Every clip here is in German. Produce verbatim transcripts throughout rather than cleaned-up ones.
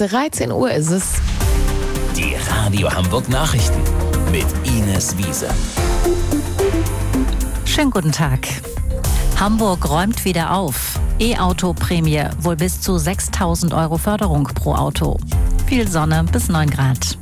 dreizehn Uhr ist es. Die Radio Hamburg Nachrichten mit Ines Wiese. Schönen guten Tag. Hamburg räumt wieder auf. E-Auto-Prämie, wohl bis zu sechstausend Euro Förderung pro Auto. Viel Sonne bis neun Grad.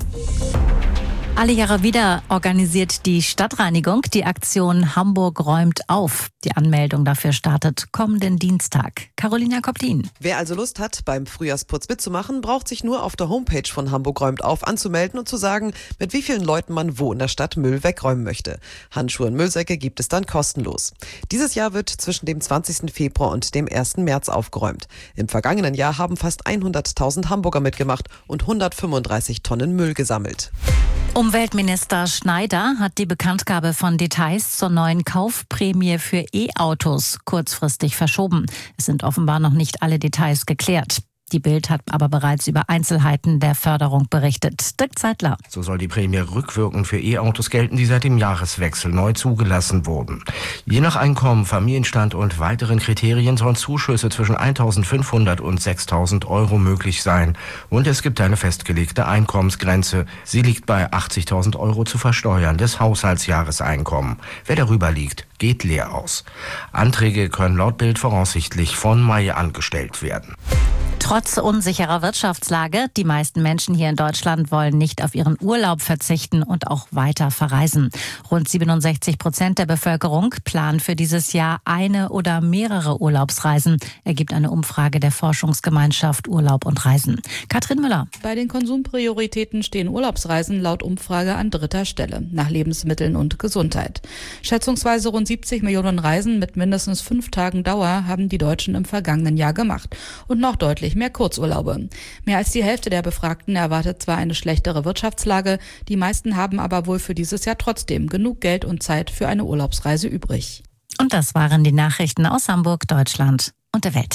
Alle Jahre wieder organisiert die Stadtreinigung die Aktion Hamburg räumt auf. Die Anmeldung dafür startet kommenden Dienstag. Carolina Koplin. Wer also Lust hat, beim Frühjahrsputz mitzumachen, braucht sich nur auf der Homepage von Hamburg räumt auf anzumelden und zu sagen, mit wie vielen Leuten man wo in der Stadt Müll wegräumen möchte. Handschuhe und Müllsäcke gibt es dann kostenlos. Dieses Jahr wird zwischen dem zwanzigsten Februar und dem ersten März aufgeräumt. Im vergangenen Jahr haben fast hunderttausend Hamburger mitgemacht und hundertfünfunddreißig Tonnen Müll gesammelt. Umweltminister Schneider hat die Bekanntgabe von Details zur neuen Kaufprämie für E-Autos kurzfristig verschoben. Es sind offenbar noch nicht alle Details geklärt. Die Bild hat aber bereits über Einzelheiten der Förderung berichtet. Dirk Zeitler. So soll die Prämie rückwirkend für E-Autos gelten, die seit dem Jahreswechsel neu zugelassen wurden. Je nach Einkommen, Familienstand und weiteren Kriterien sollen Zuschüsse zwischen eintausendfünfhundert und sechstausend Euro möglich sein. Und es gibt eine festgelegte Einkommensgrenze. Sie liegt bei achtzigtausend Euro zu versteuerndes Haushaltsjahreseinkommen. Wer darüber liegt, geht leer aus. Anträge können laut Bild voraussichtlich von Mai angestellt werden. Trotz unsicherer Wirtschaftslage, die meisten Menschen hier in Deutschland wollen nicht auf ihren Urlaub verzichten und auch weiter verreisen. Rund siebenundsechzig Prozent der Bevölkerung planen für dieses Jahr eine oder mehrere Urlaubsreisen, ergibt eine Umfrage der Forschungsgemeinschaft Urlaub und Reisen. Katrin Müller. Bei den Konsumprioritäten stehen Urlaubsreisen laut Umfrage an dritter Stelle, nach Lebensmitteln und Gesundheit. Schätzungsweise rund siebzig Millionen Reisen mit mindestens fünf Tagen Dauer haben die Deutschen im vergangenen Jahr gemacht und noch deutlich mehr Kurzurlaube. Mehr als die Hälfte der Befragten erwartet zwar eine schlechtere Wirtschaftslage, die meisten haben aber wohl für dieses Jahr trotzdem genug Geld und Zeit für eine Urlaubsreise übrig. Und das waren die Nachrichten aus Hamburg, Deutschland und der Welt.